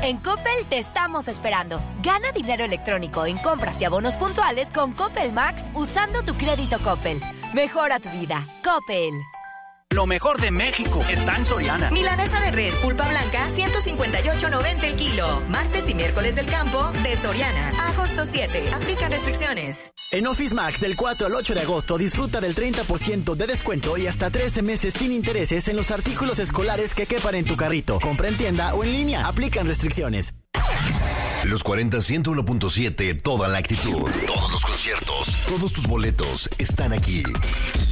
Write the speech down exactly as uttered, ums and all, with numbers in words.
En Coppel te estamos esperando. Gana dinero electrónico en compras y abonos puntuales con Coppel Max usando tu crédito Coppel. Mejora tu vida. Coppel. Lo mejor de México está en Soriana. Milanesa de res pulpa blanca, ciento cincuenta y ocho noventa el kilo. Martes y miércoles del campo de Soriana. Agosto siete. Aplican restricciones. En Office Max, del cuatro al ocho de agosto, disfruta del treinta por ciento de descuento y hasta trece meses sin intereses en los artículos escolares que quepan en tu carrito. Compra en tienda o en línea. Aplican restricciones. Los cuarenta, ciento uno punto siete, toda la actitud. Todos los conciertos, todos tus boletos están aquí.